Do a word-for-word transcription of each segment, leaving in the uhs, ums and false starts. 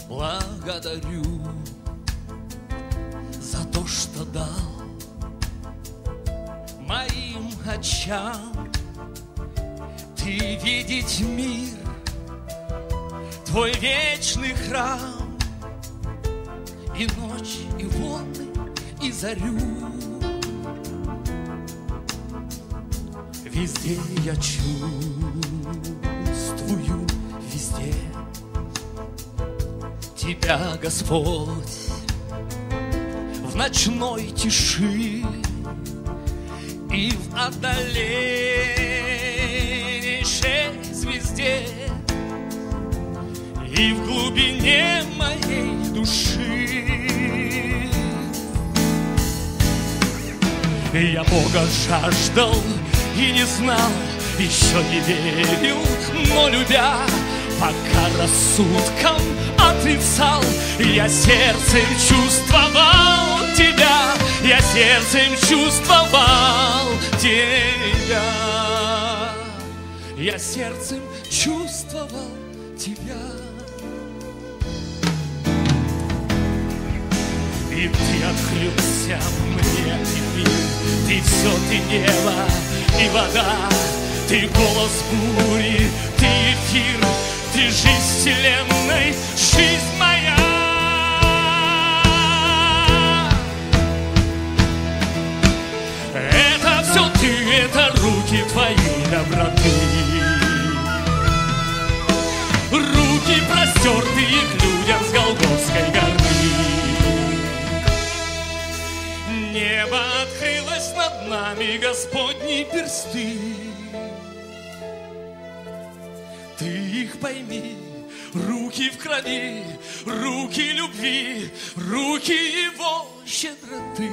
благодарю за то, что дал моим очам ты видеть мир, твой вечный храм, и ночь, и волны, и зарю. Везде я чувствую, везде Тебя, Господь, в ночной тиши и в отдаленнейшей звезде, и в глубине моей души. Я Бога жаждал и не знал, еще не верил, но любя, пока рассудком отрицал, я сердцем чувствовал Тебя, я сердцем чувствовал Тебя, я сердцем чувствовал Тебя. И Ты открылся мне, и мир, Ты все, Ты небо и вода, Ты голос бури, Ты эфир, Ты жизнь вселенной, жизнь моя. Это все Ты, это руки Твои доброты, руки простертые к людям с Голгофской горы. Небо открылось над нами, Господни персты. Ты их пойми, руки в крови, руки любви, руки Его щедроты.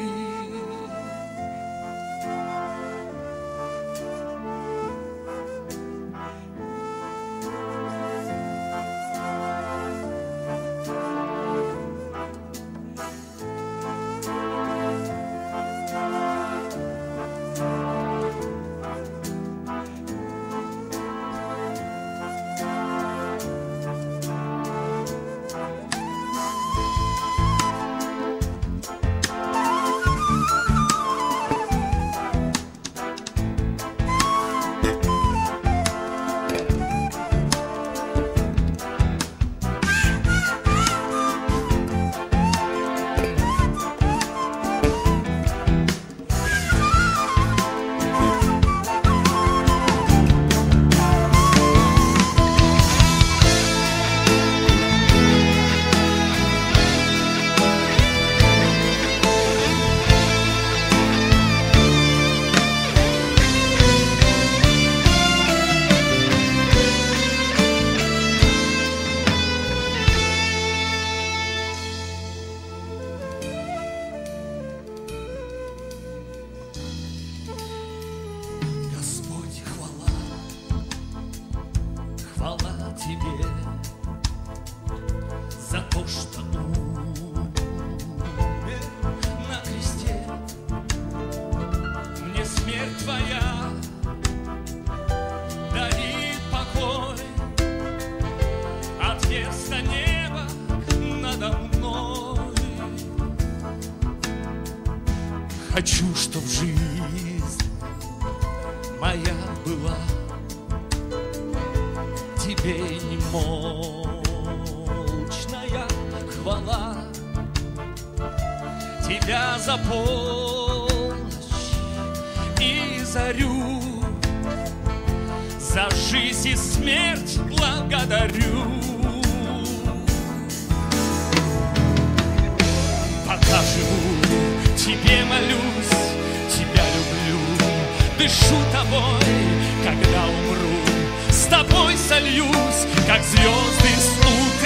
Хочу, чтоб жизнь моя была Тебе немолчная хвала. Тебя за полночь и зарю, за жизнь и смерть благодарю. Пока живу, Тебе молюсь, Тебя люблю, дышу Тобой, когда умру, с Тобой сольюсь, как звезды с